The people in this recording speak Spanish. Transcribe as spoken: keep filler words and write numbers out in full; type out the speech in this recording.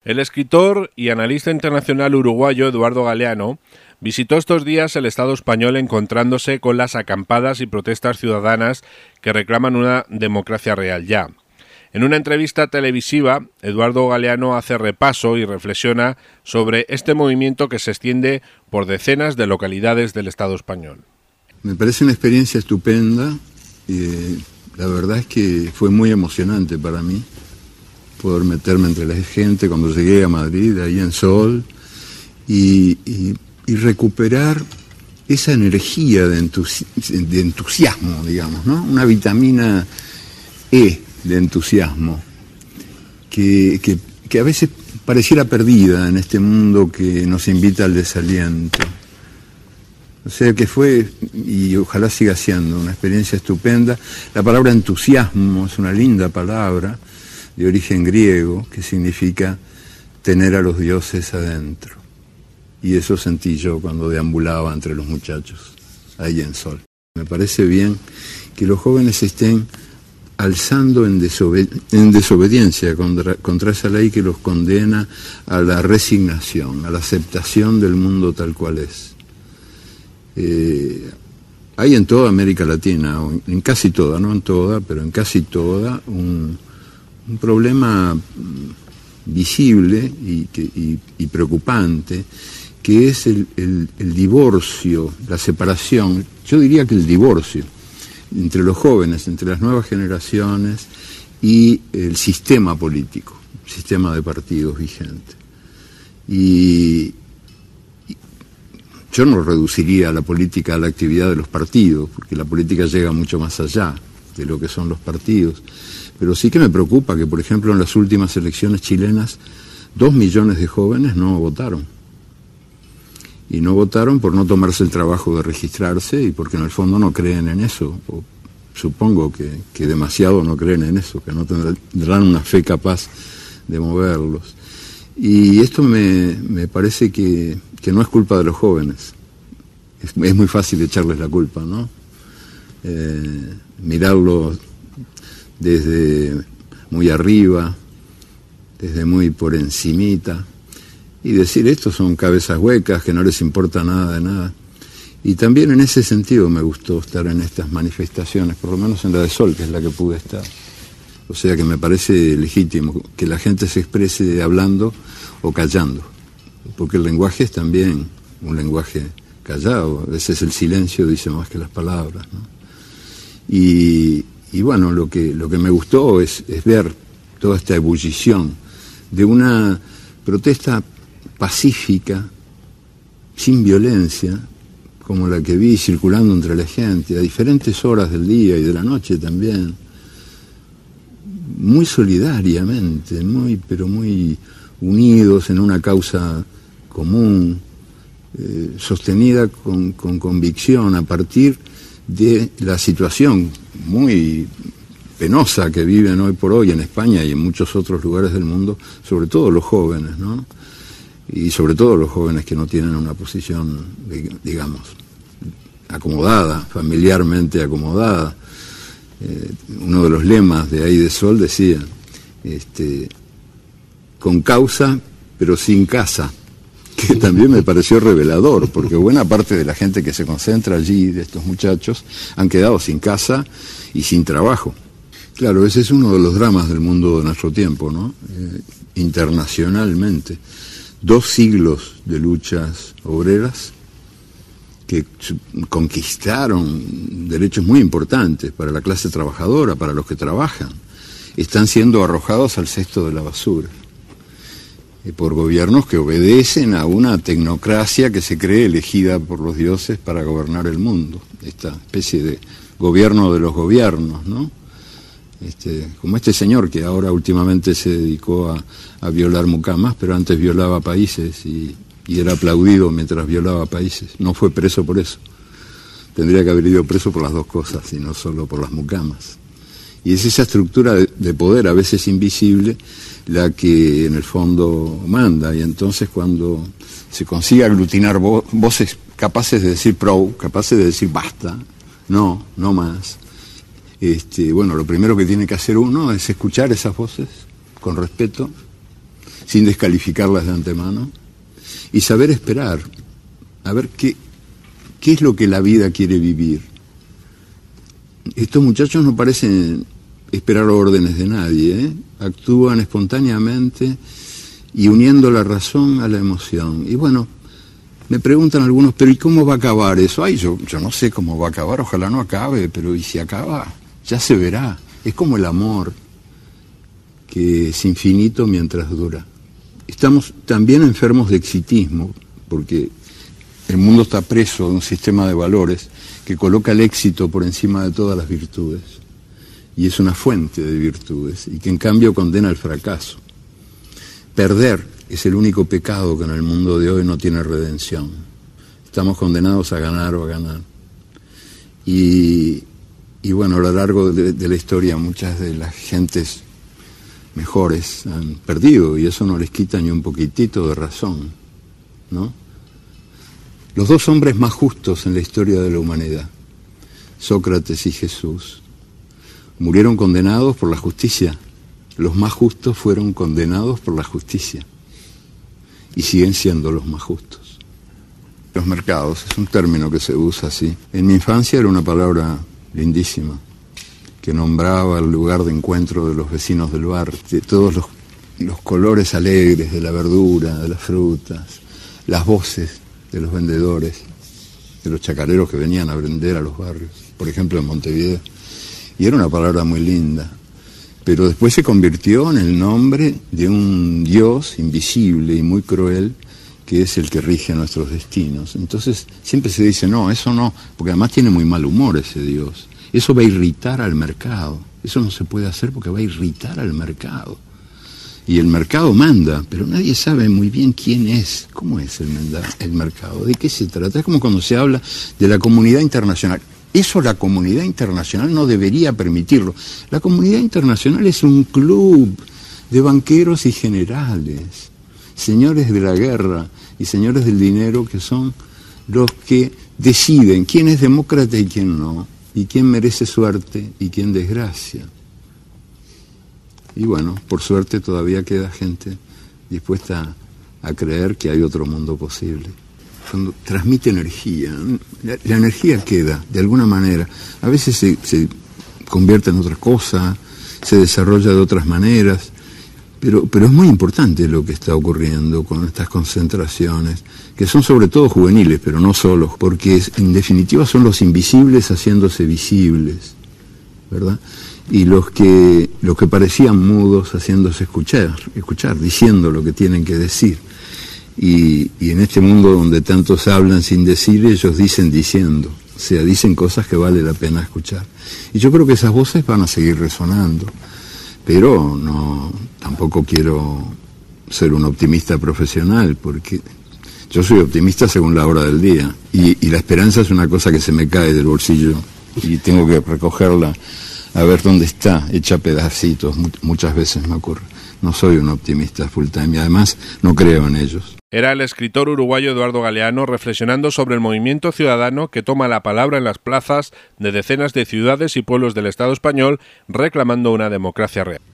El escritor y analista internacional uruguayo Eduardo Galeano visitó estos días el Estado español encontrándose con las acampadas y protestas ciudadanas que reclaman una democracia real ya. En una entrevista televisiva, Eduardo Galeano hace repaso y reflexiona sobre este movimiento que se extiende por decenas de localidades del Estado español. Me parece una experiencia estupenda. Eh, la verdad es que fue muy emocionante para mí poder meterme entre la gente cuando llegué a Madrid, ahí en Sol, y, y, y recuperar esa energía de, entusi de entusiasmo, digamos, ¿no? Una vitamina E de entusiasmo que, que, que a veces pareciera perdida en este mundo que nos invita al desaliento. O sea que fue, y ojalá siga siendo, una experiencia estupenda. La palabra entusiasmo es una linda palabra de origen griego que significa tener a los dioses adentro. Y eso sentí yo cuando deambulaba entre los muchachos, ahí en Sol. Me parece bien que los jóvenes estén alzando en, desobed en desobediencia contra, contra esa ley que los condena a la resignación, a la aceptación del mundo tal cual es. Eh, hay en toda América Latina, en casi toda, no en toda, pero en casi toda, un, un problema visible y, que, y, y preocupante, que es el, el, el divorcio, la separación, yo diría que el divorcio, entre los jóvenes, entre las nuevas generaciones y el sistema político, el sistema de partidos vigente. Y yo no reduciría la política a la actividad de los partidos, porque la política llega mucho más allá de lo que son los partidos. Pero sí que me preocupa que, por ejemplo, en las últimas elecciones chilenas, dos millones de jóvenes no votaron. Y no votaron por no tomarse el trabajo de registrarse y porque en el fondo no creen en eso. O supongo que, que demasiado no creen en eso, que no tendrán una fe capaz de moverlos. Y esto me, me parece que, que no es culpa de los jóvenes. Es, es muy fácil echarles la culpa, ¿no? Eh, mirarlos desde muy arriba, desde muy por encimita, y decir, estos son cabezas huecas, que no les importa nada de nada. Y también en ese sentido me gustó estar en estas manifestaciones, por lo menos en la de Sol, que es la que pude estar. O sea que me parece legítimo que la gente se exprese hablando o callando, porque el lenguaje es también un lenguaje callado, a veces el silencio dice más que las palabras, ¿no? Y, y bueno, lo que, lo que me gustó es, es ver toda esta ebullición de una protesta pacífica, sin violencia, como la que vi circulando entre la gente, a diferentes horas del día y de la noche también, muy solidariamente, muy, pero muy unidos en una causa común, eh, sostenida con, con convicción a partir de la situación muy penosa que viven hoy por hoy en España y en muchos otros lugares del mundo, sobre todo los jóvenes, ¿no? Y sobre todo los jóvenes que no tienen una posición, digamos, acomodada, familiarmente acomodada. Eh, uno de los lemas de ahí de Sol decía, este, con causa pero sin casa, que también me pareció revelador, porque buena parte de la gente que se concentra allí, de estos muchachos, han quedado sin casa y sin trabajo. Claro, ese es uno de los dramas del mundo de nuestro tiempo, ¿no? Eh, internacionalmente. Dos siglos de luchas obreras que conquistaron derechos muy importantes para la clase trabajadora, para los que trabajan, están siendo arrojados al cesto de la basura por gobiernos que obedecen a una tecnocracia que se cree elegida por los dioses para gobernar el mundo, esta especie de gobierno de los gobiernos, ¿no? Este, como este señor que ahora últimamente se dedicó a, a violar mucamas, pero antes violaba países y, y era aplaudido mientras violaba países. No fue preso por eso. Tendría que haber ido preso por las dos cosas y no solo por las mucamas. Y es esa estructura de, de poder, a veces invisible, la que en el fondo manda. Y entonces cuando se consigue aglutinar vo voces capaces de decir pro, capaces de decir basta, no, no más, Este, bueno, lo primero que tiene que hacer uno es escuchar esas voces con respeto, sin descalificarlas de antemano, y saber esperar, a ver qué, qué es lo que la vida quiere vivir. Estos muchachos no parecen esperar órdenes de nadie, ¿eh? Actúan espontáneamente y uniendo la razón a la emoción. Y bueno, me preguntan algunos, pero ¿y cómo va a acabar eso? Ay, yo, yo no sé cómo va a acabar, ojalá no acabe, pero ¿y si acaba? Ya se verá. Es como el amor, que es infinito mientras dura. Estamos también enfermos de exitismo, porque el mundo está preso de un sistema de valores que coloca el éxito por encima de todas las virtudes, y es una fuente de virtudes, y que en cambio condena el fracaso. Perder es el único pecado que en el mundo de hoy no tiene redención. Estamos condenados a ganar o a ganar. Y, y bueno, a lo largo de, de la historia muchas de las gentes mejores han perdido, y eso no les quita ni un poquitito de razón, ¿no? Los dos hombres más justos en la historia de la humanidad, Sócrates y Jesús, murieron condenados por la justicia. Los más justos fueron condenados por la justicia y siguen siendo los más justos. Los mercados, es un término que se usa así. En mi infancia era una palabra lindísima, que nombraba el lugar de encuentro de los vecinos del bar, de todos los, los colores alegres de la verdura, de las frutas, las voces de los vendedores, de los chacareros que venían a vender a los barrios, por ejemplo en Montevideo. Y era una palabra muy linda, pero después se convirtió en el nombre de un Dios invisible y muy cruel, que es el que rige nuestros destinos. Entonces siempre se dice, no, eso no, porque además tiene muy mal humor ese Dios. Eso va a irritar al mercado. Eso no se puede hacer porque va a irritar al mercado. Y el mercado manda, pero nadie sabe muy bien quién es, cómo es el, el mercado, de qué se trata. Es como cuando se habla de la comunidad internacional. Eso la comunidad internacional no debería permitirlo. La comunidad internacional es un club de banqueros y generales, señores de la guerra y señores del dinero, que son los que deciden quién es demócrata y quién no, y quién merece suerte y quién desgracia. Y bueno, por suerte todavía queda gente dispuesta a creer que hay otro mundo posible. Cuando transmite energía, la, la energía queda, de alguna manera. A veces se, se convierte en otra cosa, se desarrolla de otras maneras, pero, pero es muy importante lo que está ocurriendo con estas concentraciones, que son sobre todo juveniles, pero no solo, porque es, en definitiva son los invisibles haciéndose visibles, ¿verdad? Y los que, los que parecían mudos haciéndose escuchar, escuchar, diciendo lo que tienen que decir. Y, y en este mundo donde tantos hablan sin decir, ellos dicen diciendo, o sea, dicen cosas que vale la pena escuchar. Y yo creo que esas voces van a seguir resonando, pero no, tampoco quiero ser un optimista profesional, porque yo soy optimista según la hora del día, y, y la esperanza es una cosa que se me cae del bolsillo, y tengo que recogerla a ver dónde está, hecha pedacitos, muchas veces me ocurre. No soy un optimista full time y además no creo en ellos. Era el escritor uruguayo Eduardo Galeano reflexionando sobre el movimiento ciudadano que toma la palabra en las plazas de decenas de ciudades y pueblos del Estado español reclamando una democracia real.